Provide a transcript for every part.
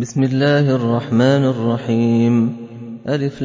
بسم الله الرحمن الرحيم. ألف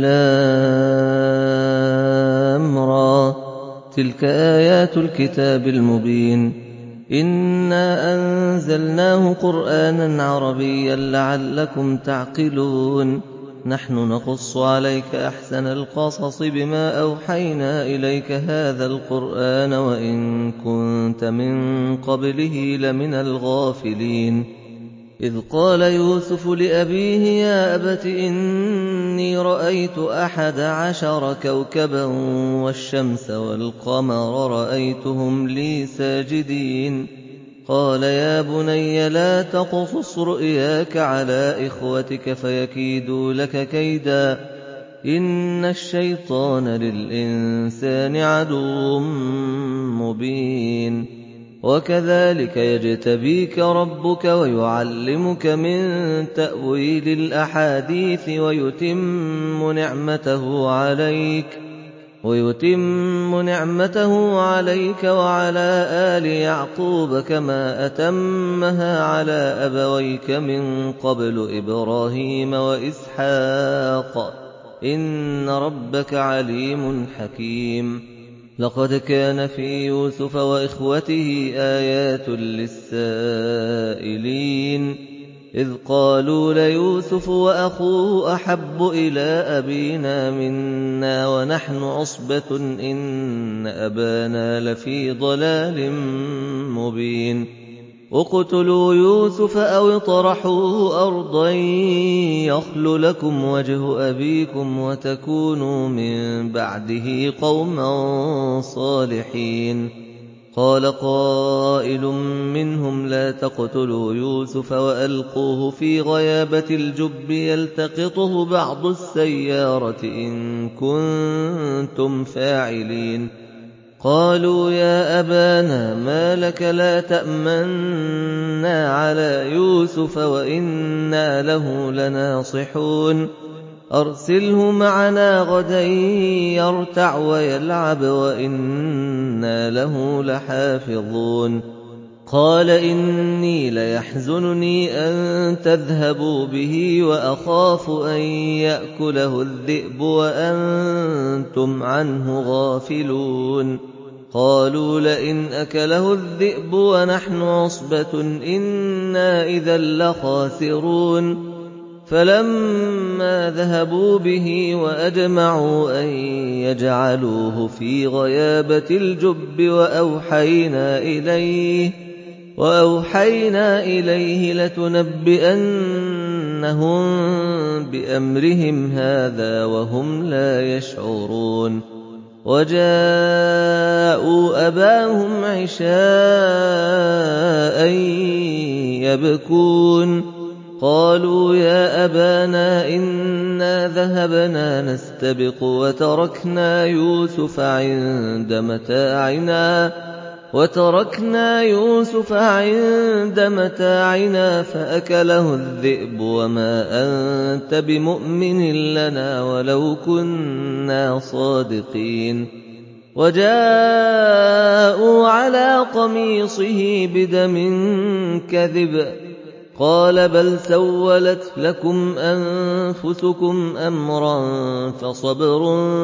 لام را. تلك آيات الكتاب المبين. إنا أنزلناه قرآنا عربيا لعلكم تعقلون. نحن نقص عليك أحسن القصص بما أوحينا إليك هذا القرآن وإن كنت من قبله لمن الغافلين. إذ قال يوسف لأبيه يا أبت إني رأيت 11 كوكبا والشمس والقمر رأيتهم لي ساجدين. قال يا بني لا تقصص رؤياك على إخوتك فيكيدوا لك كيدا إن الشيطان للإنسان عدو مبين. وكذلك يجتبيك ربك ويعلمك من تأويل الأحاديث ويتم نعمته عليك وعلى آل يعقوب كما أتمها على أبويك من قبل إبراهيم وإسحاق إن ربك عليم حكيم. لقد كان في يوسف وإخوته آيات للسائلين إذ قالوا ليوسف وأخوه أحب إلى أبينا منا ونحن عصبة إن أبانا لفي ضلال مبين. اقتلوا يوسف أو اطرحوه أرضا يخل لكم وجه أبيكم وتكونوا من بعده قوما صالحين. قال قائل منهم لا تقتلوا يوسف وألقوه في غيابة الجب يلتقطه بعض السيارة إن كنتم فاعلين. قالوا يا أبانا ما لك لا تأمنا على يوسف وإنا له لناصحون. أرسله معنا غدا يرتع ويلعب وإنا له لحافظون. قال إني ليحزنني أن تذهبوا به وأخاف أن يأكله الذئب وأنتم عنه غافلون. قالوا لئن أكله الذئب ونحن عصبة إنا إذا لخاسرون. فلما ذهبوا به وأجمعوا أن يجعلوه في غيابة الجب وأوحينا إليه لتنبئنهم بأمرهم هذا وهم لا يشعرون. وجاءوا أباهم عشاء يبكون. قالوا يا أبانا إنا ذهبنا نستبق وتركنا يوسف عند متاعنا فأكله الذئب وما أنت بمؤمن لنا ولو كنا صادقين. وجاءوا على قميصه بدم كذب. قال بل سولت لكم أنفسكم أمرا فصبر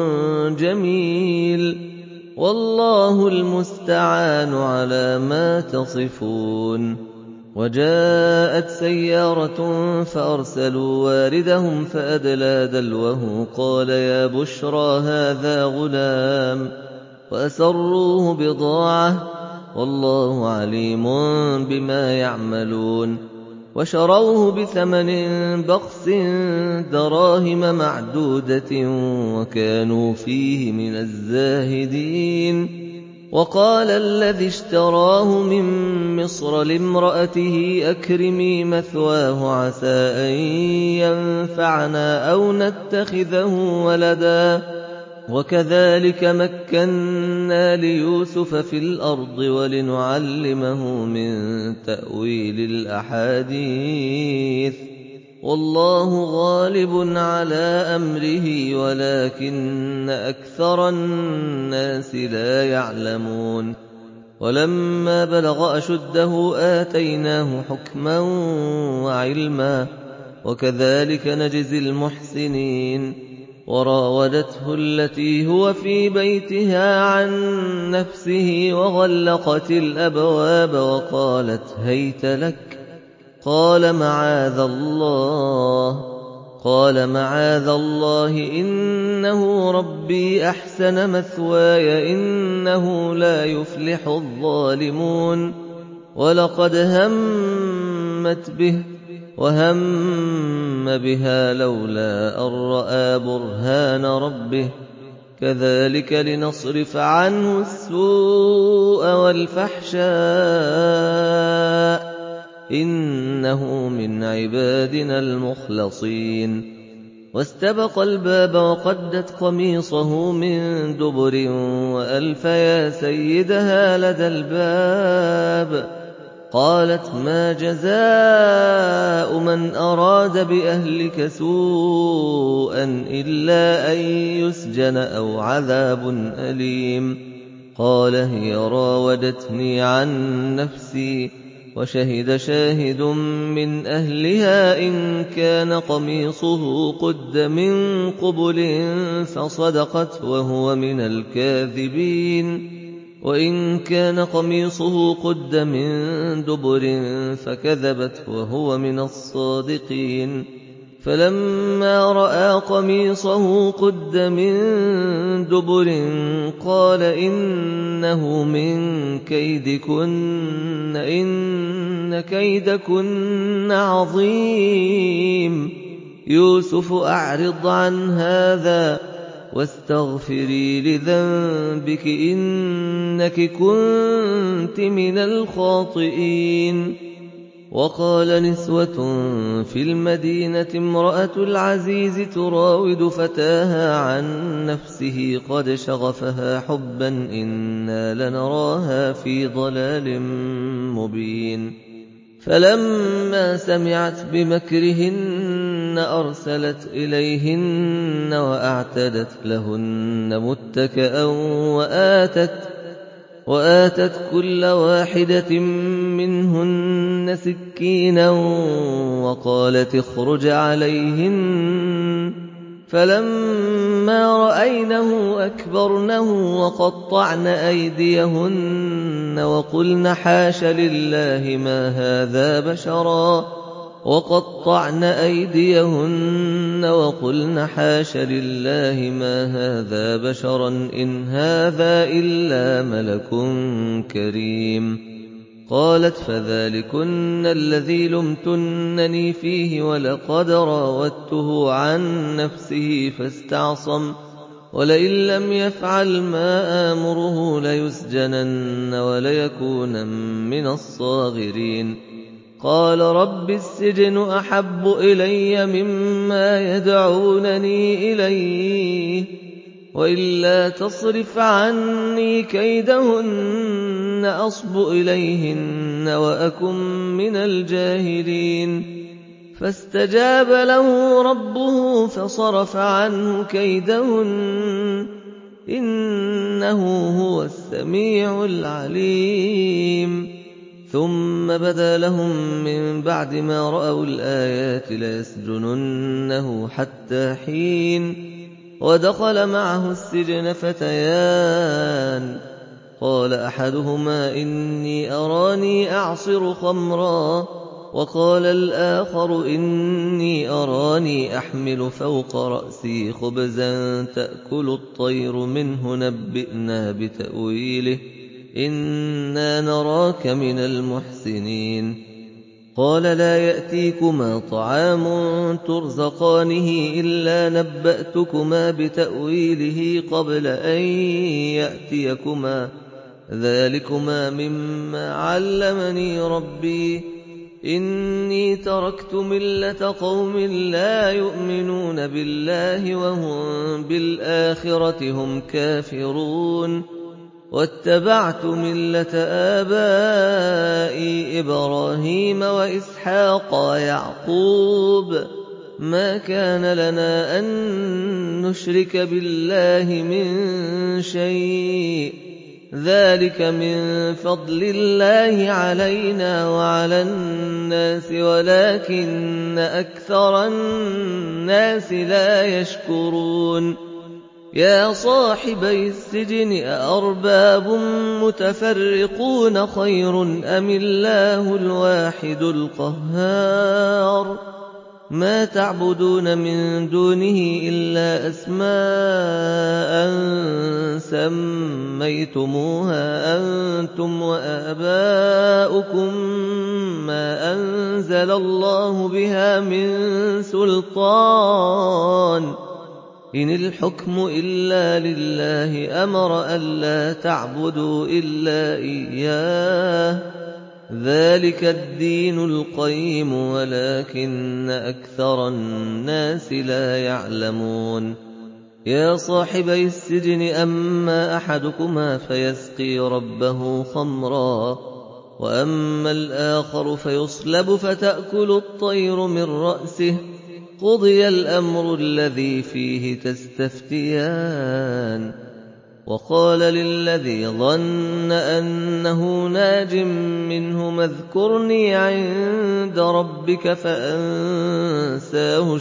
جميل والله المستعان على ما تصفون. وجاءت سيارة فأرسلوا واردهم فأدلى دلوه قال يا بشرى هذا غلام وأسروه بضاعة والله عليم بما يعملون. وشروه بثمن بخس دراهم معدودة وكانوا فيه من الزاهدين. وقال الذي اشتراه من مصر لامرأته أكرمي مثواه عسى أن ينفعنا أو نتخذه ولدا. وكذلك مكنا ليوسف في الأرض ولنعلمه من تأويل الأحاديث والله غالب على أمره ولكن أكثر الناس لا يعلمون. ولما بلغ أشده آتيناه حكما وعلما وكذلك نجزي المحسنين. وراودته التي هو في بيتها عن نفسه وغلقت الأبواب وقالت هيت لك. قال معاذ الله إنه ربي أحسن مثواي إنه لا يفلح الظالمون. ولقد همت به وهم بها لولا أن رأى برهان ربه كذلك لنصرف عنه السوء والفحشاء إنه من عبادنا المخلصين. واستبق الباب وقدت قميصه من دبر وألف يا سيدها لدى الباب. قالت ما جزاء من أراد بأهلك سوءا إلا أن يسجن أو عذاب أليم. قال هي راودتني عن نفسي. وشهد شاهد من أهلها إن كان قميصه قد من قبل فصدقت وهو من الكاذبين وإن كان قميصه قد من دبر فكذبت وهو من الصادقين. فلما رأى قميصه قد من دبر قال إنه من كيدكن إن كيدكن عظيم. يوسف أعرض عن هذا واستغفري لذنبك إنك كنت من الخاطئين. وقال نسوة في المدينة امرأة العزيز تراود فتاها عن نفسه قد شغفها حبا إنا لنراها في ضلال مبين. فلما سمعت بمكرهن أرسلت إليهن وأعتدت لهن متكئا وآتت كل واحدة منهن سكينا وقالت اخرج عليهن. فلما رأينه أكبرنه وقطعن أيديهن وقلن حاش لله ما هذا بشرا إن هذا إلا ملك كريم. قالت فذلكن الذي لمتنني فيه ولقد راودته عن نفسه فاستعصم ولئن لم يفعل ما آمره ليسجنن وليكونن من الصاغرين. قال رب السجن أحب إلي مما يدعونني إليه وإلا تصرف عني كيدهن أصب إليهن وأكن من الجاهلين. فاستجاب له ربه فصرف عنه كيدهن إنه هو السميع العليم. ثم بدا لهم من بعد ما رأوا الآيات ليسجننه حتى حين. ودخل معه السجن فتيان قال أحدهما إني أراني أعصر خمرا وقال الآخر إني أراني أحمل فوق رأسي خبزا تأكل الطير منه نبئنا بتأويله إنا نراك من المحسنين. قال لا يأتيكما طعام ترزقانه إلا نبأتكما بتأويله قبل أن يأتيكما ذلكما مما علمني ربي إني تركت ملة قوم لا يؤمنون بالله وهم بالآخرة هم كافرون واتبعت ملة آبائي إبراهيم وإسحاق ويعقوب ما كان لنا أن نشرك بالله من شيء ذلك من فضل الله علينا وعلى الناس ولكن أكثر الناس لا يشكرون يا صاحبي السجن أأرباب متفرقون خير أم الله الواحد القهار ما تعبدون من دونه إلا أسماء سميتموها أنتم وآباؤكم ما أنزل الله بها من سلطان إن الحكم إلا لله أمر ألا تعبدوا إلا إياه ذلك الدين القيم ولكن أكثر الناس لا يعلمون يا صاحبي السجن أما أحدكما فيسقي ربه خمرا وأما الآخر فيصلب فتأكل الطير من رأسه قضي الأمر الذي فيه تستفتيان وقال للذي ظن أنه ناج منهما اذكرني عند ربك فأنساه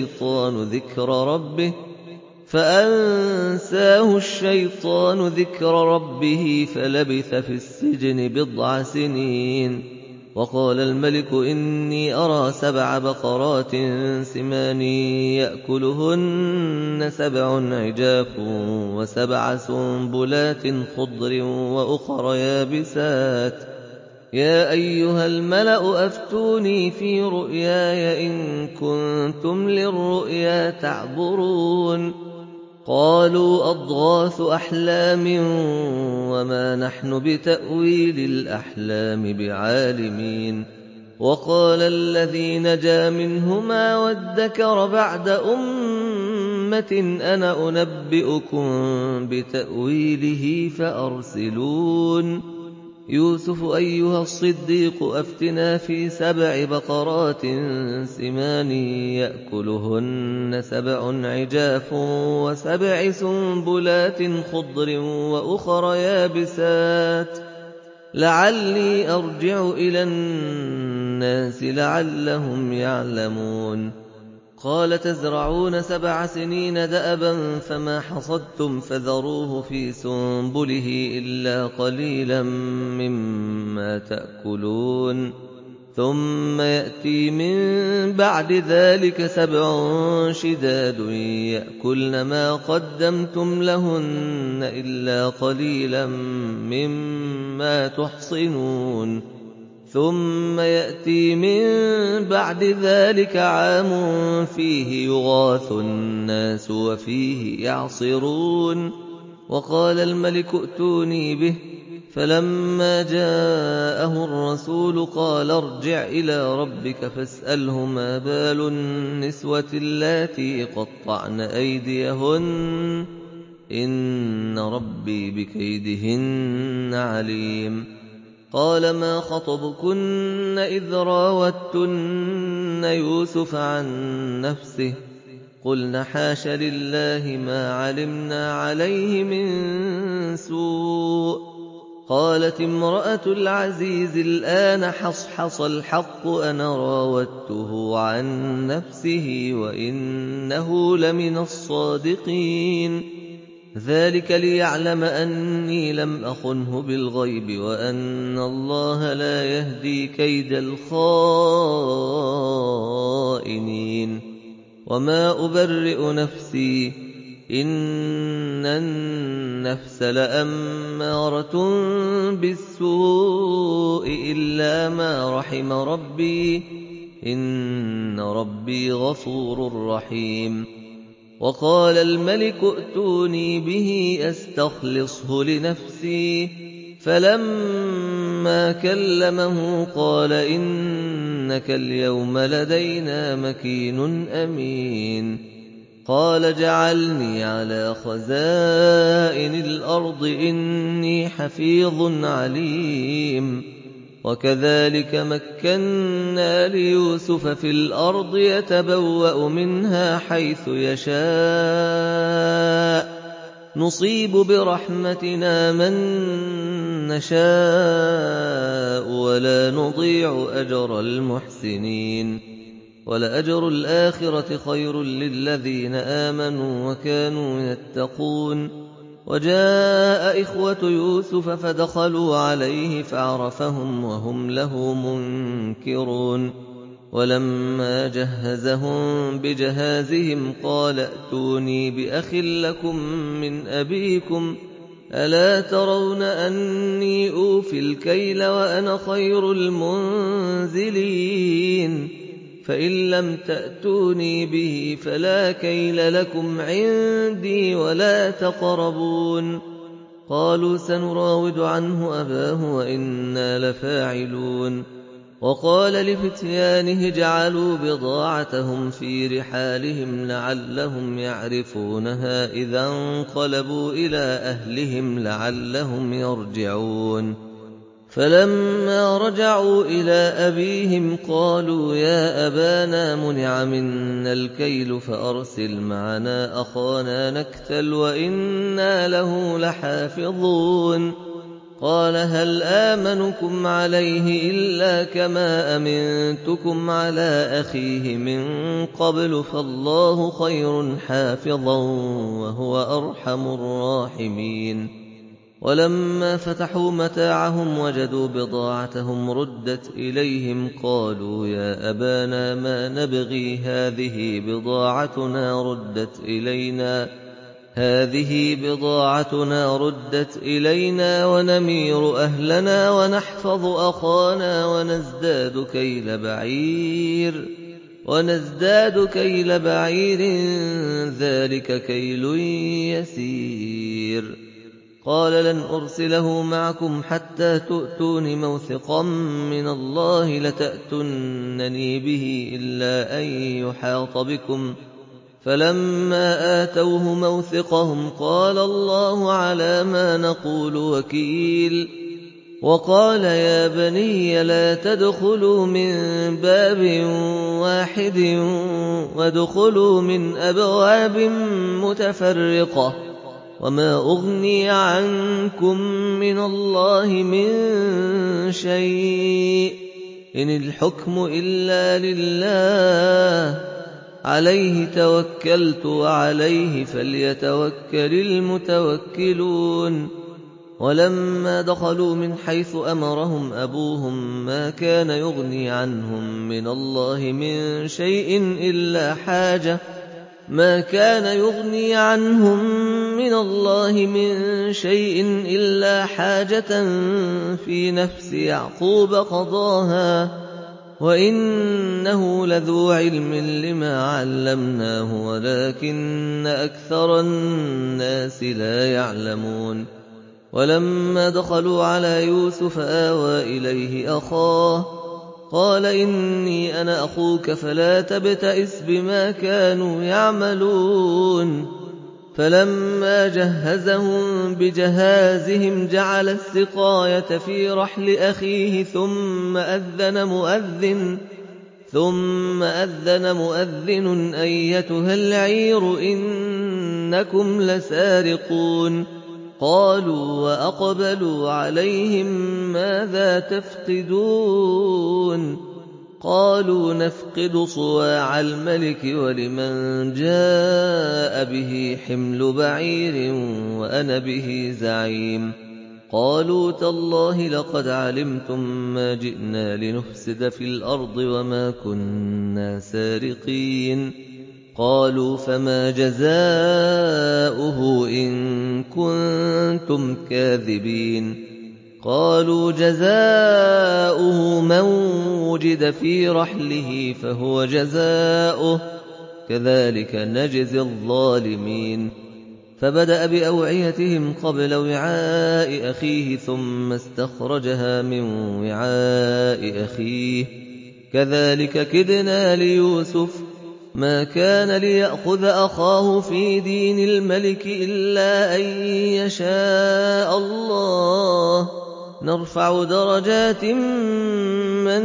الشيطان ذكر ربه فلبث في السجن 9 سنين وقال الملك إني أرى 7 بقرات سمان يأكلهن 7 عجاف و7 سنبلات خضر وأخر يابسات يا أيها الملأ أفتوني في رؤياي إن كنتم للرؤيا تعبرون قالوا أضغاث أحلام وما نحن بتأويل الأحلام بعالمين وقال الذي نجا منهما وادكر بعد أمة أنا أنبئكم بتأويله فأرسلون يوسف أيها الصديق أفتنا في 7 بقرات سمان يأكلهن 7 عجاف و7 سنبلات خضر وأخر يابسات لعلي أرجع إلى الناس لعلهم يعلمون قال تزرعون 7 سنين دأبا فما حصدتم فذروه في سنبله إلا قليلا مما تأكلون ثم يأتي من بعد ذلك 7 شداد يأكلن ما قدمتم لهن إلا قليلا مما تحصنون ثم يأتي من بعد ذلك عام فيه يغاث الناس وفيه يعصرون وقال الملك ائتوني به فلما جاءه الرسول قال ارجع إلى ربك فاسأله ما بال النسوة اللاتي قطعن أيديهن إن ربي بكيدهن عليم قال ما خطبكن إذ راوتن يوسف عن نفسه قلن حاش لله ما علمنا عليه من سوء قالت امرأة العزيز الآن حصحص الحق أنا راودته عن نفسه وإنه لمن الصادقين ذلك ليعلم أني لم أخنه بالغيب وأن الله لا يهدي كيد الخائنين وما أبرئ نفسي إن النفس لأمارة بالسوء إلا ما رحم ربي إن ربي غفور رحيم وقال الملك ائتوني به أستخلصه لنفسي فلما كلمه قال إنك اليوم لدينا مكين أمين قال جعلني على خزائن الأرض إني حفيظ عليم وكذلك مكنا ليوسف في الأرض يتبوأ منها حيث يشاء نصيب برحمتنا من نشاء ولا نضيع أجر المحسنين ولأجر الآخرة خير للذين آمنوا وكانوا يتقون وجاء إخوة يوسف فدخلوا عليه فعرفهم وهم له منكرون ولما جهزهم بجهازهم قال ائتوني بأخ لكم من أبيكم ألا ترون أني أوفي الكيل وأنا خير المنزلين فإن لم تأتوني به فلا كيل لكم عندي ولا تقربون قالوا سنراود عنه أباه وإنا لفاعلون وقال لفتيانه اجعلوا بضاعتهم في رحالهم لعلهم يعرفونها إذا انقلبوا إلى أهلهم لعلهم يرجعون فلما رجعوا إلى أبيهم قالوا يا أبانا منع منا الكيل فأرسل معنا أخانا نكتل وإنا له لحافظون قال هل آمنكم عليه إلا كما أمنتكم على أخيه من قبل فالله خير حافظا وهو أرحم الراحمين ولما فتحوا متاعهم وجدوا بضاعتهم ردت إليهم قالوا يا أبانا ما نبغي هذه بضاعتنا ردت إلينا ونمير أهلنا ونحفظ أخانا ونزداد كيل بعير ذلك كيل يسير قال لن أرسله معكم حتى تؤتون موثقا من الله لتأتونني به إلا أن يحاط بكم فلما آتوه موثقهم قال الله على ما نقول وكيل وقال يا بني لا تدخلوا من باب واحد وادخلوا من أبواب متفرقة وما أغني عنكم من الله من شيء إن الحكم إلا لله عليه توكلت وعليه فليتوكل المتوكلون ولما دخلوا من حيث أمرهم أبوهم ما كان يغني عنهم من الله من شيء إلا حاجة في نفس يعقوب قضاها وإنه لذو علم لما علمناه ولكن أكثر الناس لا يعلمون ولما دخلوا على يوسف آوى إليه أخاه قال إني أنا أخوك فلا تبتئس بما كانوا يعملون فلما جهزهم بجهازهم جعل السقاية في رحل أخيه ثم أذن مؤذن أيتها العير إنكم لسارقون قالوا وأقبلوا عليهم ماذا تفقدون قالوا نفقد صواع الملك ولمن جاء به حمل بعير وأنا به زعيم قالوا تالله لقد علمتم ما جئنا لنفسد في الأرض وما كنا سارقين قالوا فما جزاؤه إن كنتم كاذبين قالوا جزاؤه من وجد في رحله فهو جزاؤه كذلك نجزي الظالمين فبدأ بأوعيتهم قبل وعاء أخيه ثم استخرجها من وعاء أخيه كذلك كدنا ليوسف ما كان ليأخذ أخاه في دين الملك إلا أن يشاء الله نرفع درجات من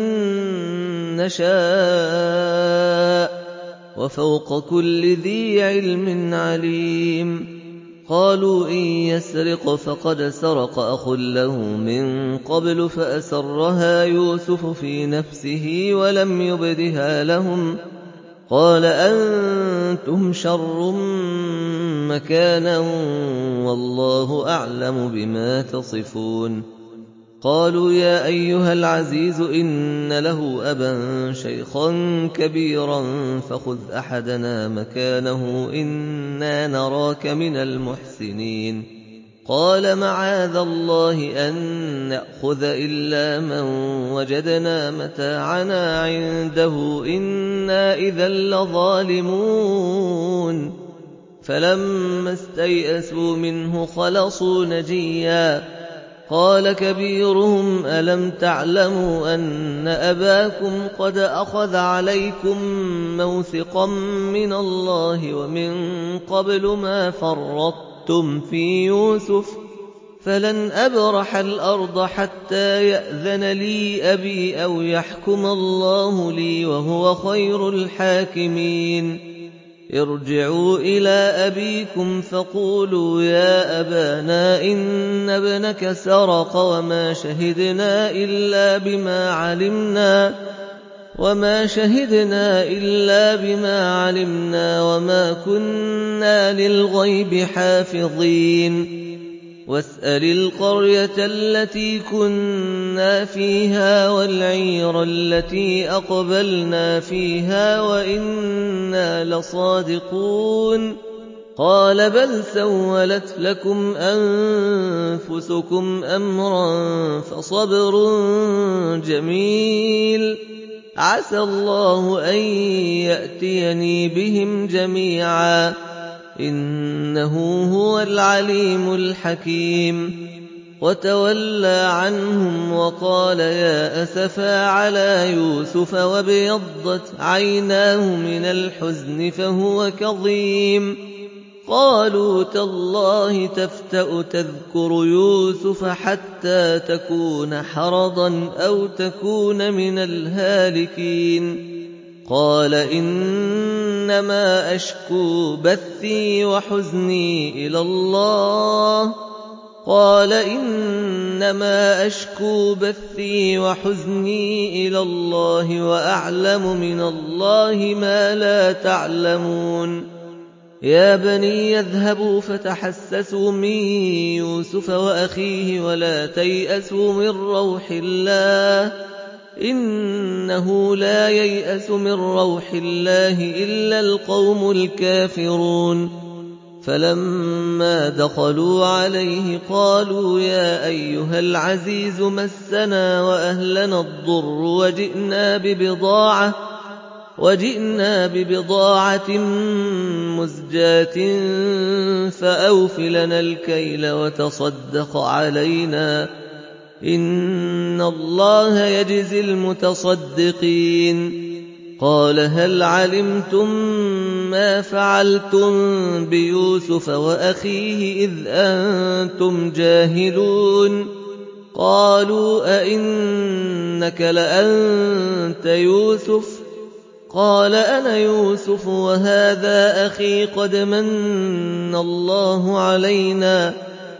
نشاء وفوق كل ذي علم عليم قالوا إن يسرق فقد سرق أخ له من قبل فأسرها يوسف في نفسه ولم يبدها لهم قال أنتم شر مكانا والله أعلم بما تصفون قالوا يا أيها العزيز إن له أبا شيخا كبيرا فخذ أحدنا مكانه إنا نراك من المحسنين قال معاذ الله أن نأخذ إلا من وجدنا متاعنا عنده إنا إذا لظالمون فلما استيئسوا منه خلصوا نجيا قال كبيرهم ألم تعلموا أن أباكم قد أخذ عليكم موثقا من الله ومن قبل ما فرطتم في يوسف فلن أبرح الأرض حتى يأذن لي أبي أو يحكم الله لي وهو خير الحاكمين ارجعوا إلى أبيكم فقولوا يا أبانا إن ابنك سرق وما شهدنا إلا بما علمنا وما كنا للغيب حافظين واسأل القرية التي كنا فيها والعير التي أقبلنا فيها وإنا لصادقون قال بل سولت لكم أنفسكم أمرا فصبر جميل عسى الله أن يأتيني بهم جميعا إنه هو العليم الحكيم وتولى عنهم وقال يا أسفا على يوسف وابيضت عيناه من الحزن فهو كظيم قالوا تالله تفتأ تذكر يوسف حتى تكون حرضا أو تكون من الهالكين قال إنما أشكو بثي وحزني إلى الله وأعلم من الله ما لا تعلمون يا بني يذهبوا فتحسسوا من يوسف وأخيه ولا تيأسوا من روح الله إنه لا ييأس من روح الله إلا القوم الكافرون فلما دخلوا عليه قالوا يا أيها العزيز مسنا وأهلنا الضر وجئنا ببضاعة مزجاة فأوف لنا الكيل وتصدق علينا إن الله يجزي المتصدقين قال هل علمتم ما فعلتم بيوسف وأخيه إذ أنتم جاهلون قالوا أئنك لأنت يوسف قال أنا يوسف وهذا أخي قد من الله علينا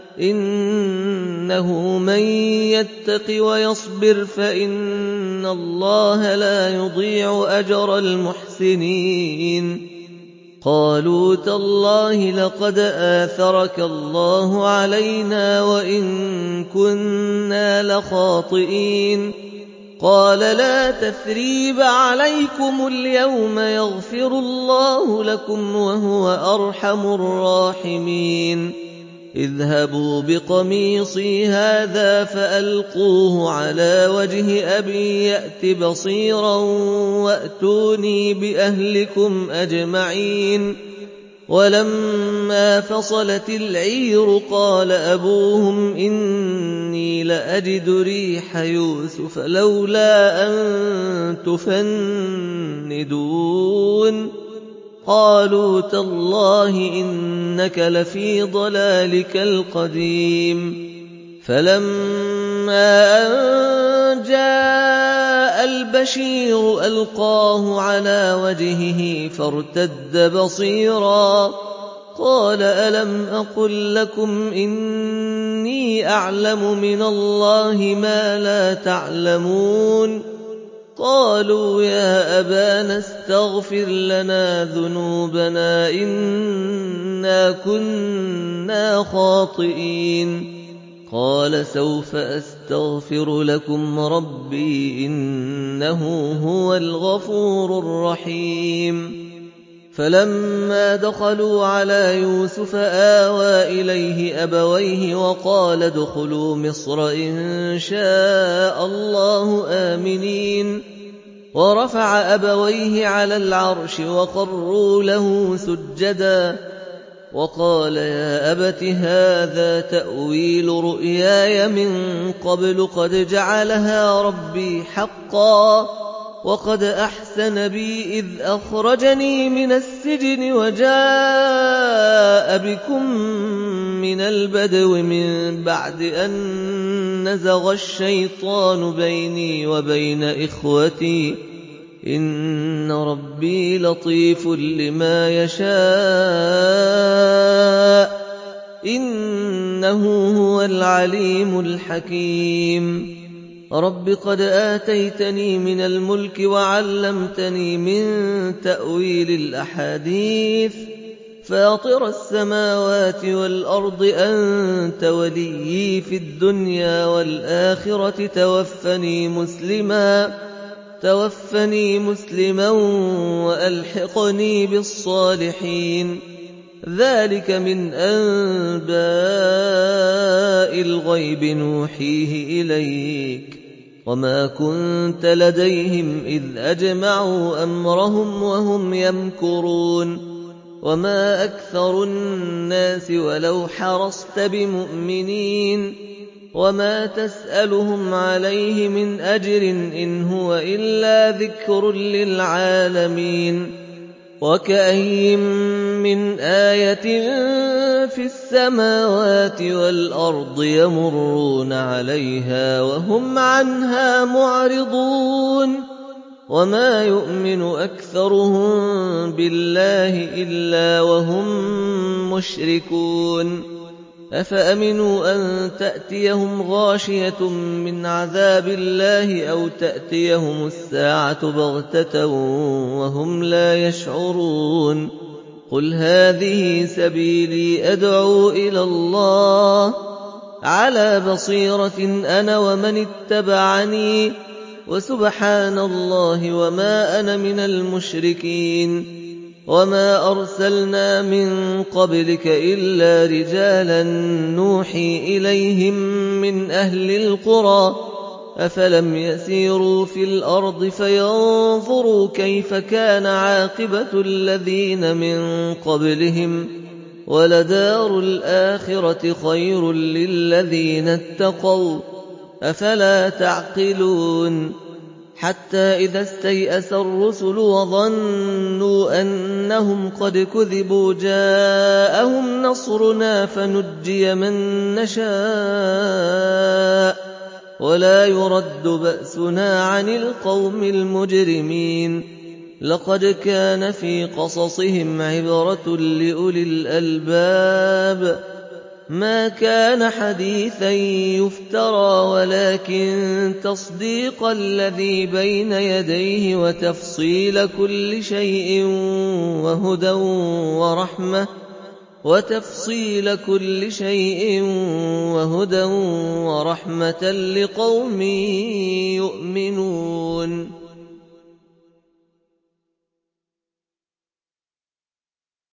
إنه من يتق ويصبر فإن الله لا يضيع أجر المحسنين قالوا تالله لقد آثرك الله علينا وإن كنا لخاطئين قال لا تثريب عليكم اليوم يغفر الله لكم وهو أرحم الراحمين اذهبوا بقميصي هذا فألقوه على وجه أبي يأت بصيرا وأتوني بأهلكم أجمعين ولما فصلت العير قال أبوهم إني لأجد ريح يوسف لولا أن تفندون قالوا تالله إنك لفي ضلالك القديم فلما أن جاء البشير ألقاه على وجهه فارتد بصيرا قال ألم أقل لكم إني أعلم من الله ما لا تعلمون قالوا يا أبانا استغفر لنا ذنوبنا إنا كنا خاطئين قال سوف أستغفر لكم ربي إنه هو الغفور الرحيم فلما دخلوا على يوسف آوى إليه أبويه وقال ادخلوا مصر إن شاء الله آمنين ورفع أبويه على العرش وخروا له سجدا وقال يا أبت هذا تأويل رؤياي من قبل قد جعلها ربي حقا وقد أحسن بي إذ أخرجني من السجن وجاء بكم من البدو من بعد أن نزغ الشيطان بيني وبين إخوتي إن ربي لطيف لما يشاء إنه هو العليم الحكيم رب قد آتيتني من الملك وعلمتني من تأويل الأحاديث فاطر السماوات والأرض أنت وليي في الدنيا والآخرة توفني مسلما وألحقني بالصالحين ذلك من أنباء الغيب نوحيه إليك وما كنت لديهم إذ أجمعوا أمرهم وهم يمكرون وما أكثر الناس ولو حرصت بمؤمنين وما تسألهم عليه من أجر إن هو إلا ذكر للعالمين وكأين من آية في السماوات والأرض يمرون عليها وهم عنها معرضون وما يؤمن أكثرهم بالله إلا وهم مشركون أفأمنوا أن تأتيهم غاشية من عذاب الله أو تأتيهم الساعة بغتة وهم لا يشعرون قل هذه سبيلي أدعو إلى الله على بصيرة أنا ومن اتبعني وسبحان الله وما أنا من المشركين وما أرسلنا من قبلك إلا رجالا نوحي إليهم من أهل القرى أفلم يسيروا في الأرض فينظروا كيف كان عاقبة الذين من قبلهم ولدار الآخرة خير للذين اتقوا أفلا تعقلون حتى إذا استيأس الرسل وظنوا أنهم قد كذبوا جاءهم نصرنا فنجي من نشاء ولا يرد بأسنا عن القوم المجرمين لقد كان في قصصهم عبرة لأولي الألباب ما كان حديثا يفترى ولكن تصديق الذي بين يديه وتفصيل كل شيء وهدى ورحمة لقوم يؤمنون